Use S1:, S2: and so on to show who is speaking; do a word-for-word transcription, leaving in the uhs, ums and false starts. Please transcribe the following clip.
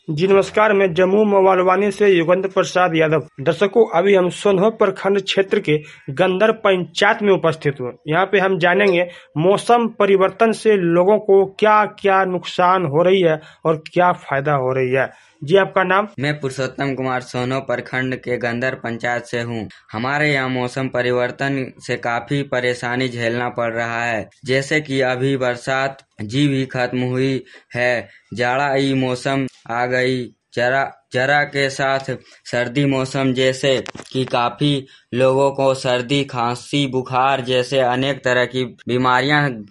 S1: जी नमस्कार, मैं जम्मू मोबालवानी से युगंधर प्रसाद यादव। दर्शकों, अभी हम सोनभद्र प्रखंड क्षेत्र के गंदर पंचायत में उपस्थित हुए। यहाँ पे हम जानेंगे मौसम परिवर्तन से लोगों को क्या क्या नुकसान हो रही है और क्या फायदा हो रही है। जी आपका नाम?
S2: मैं पुरुषोत्तम कुमार सोनो प्रखंड के गंदर पंचायत से हूँ। हमारे यहाँ मौसम परिवर्तन से काफी परेशानी झेलना पड़ रहा है, जैसे कि अभी बरसात जी भी खत्म हुई है, जाड़ा ई मौसम आ गई, जरा जरा के साथ सर्दी मौसम, जैसे कि काफी लोगों को सर्दी खांसी बुखार जैसे अनेक तरह की बीमारियां